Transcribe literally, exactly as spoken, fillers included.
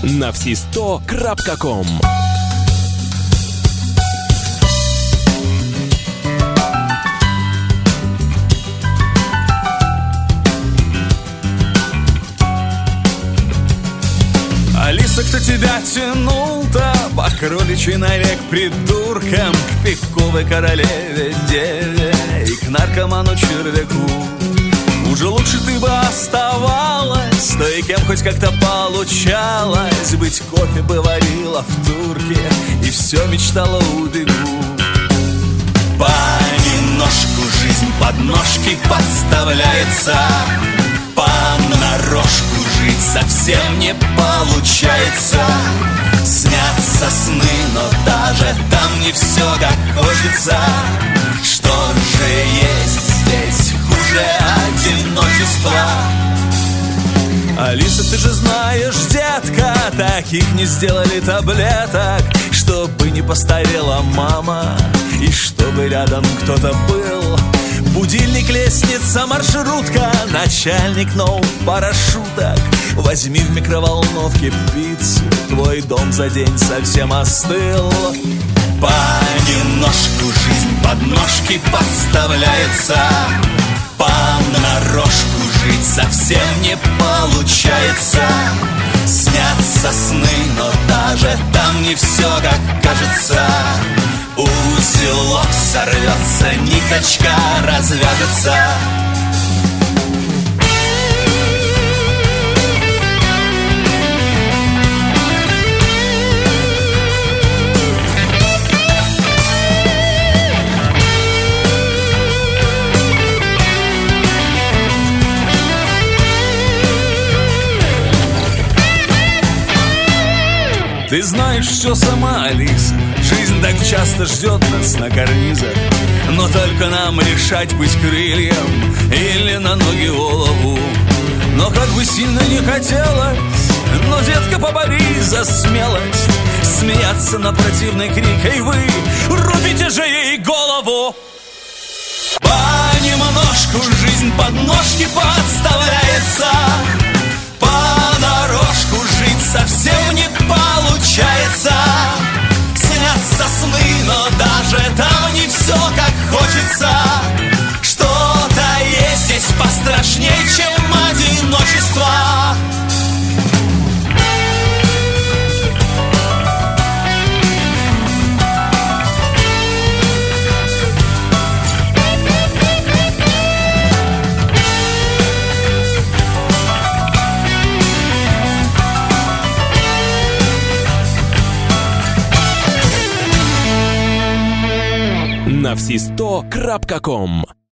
на все сто точка ком. Алиса, кто тебя тянул-то по кроличьей норе к придуркам, к пиковой королеве деве и к наркоману червяку? Уже лучше ты бы оставалась, да и кем хоть как-то получалось быть. Кофе бы варила в турке и все мечтала убегу. Понемножку жизнь под ножки подставляется, понарошку жить совсем не получается. Снятся сны, но даже там не все как хочется. Что же есть здесь хуже одиночества? Алиса, ты же знаешь, детка, таких не сделали таблеток, чтобы не постарела мама и чтобы рядом кто-то был. Будильник, лестница, маршрутка, начальник новых парашюток. Возьми в микроволновке пиццу, твой дом за день совсем остыл. Понемножку жизнь под ножки подставляется, понарошку жить совсем не получается. Снятся сны, но даже там не все как кажется. Узелок сорвется, ниточка развяжется. Ты знаешь все сама, Алиса, жизнь так часто ждет нас на карнизах. Но только нам решать, быть крыльям или на ноги голову. Но как бы сильно не хотелось, но, детка, поборись за смелость смеяться на противный крик. Эй, вы, рубите же ей голову! Понемножку жизнь под ножки подставляется, понарошку жить совсем не получается. Снятся сны, но даже там не все как хочется. Что-то есть здесь пострашнее, чем одиночество. на все сто точка ком.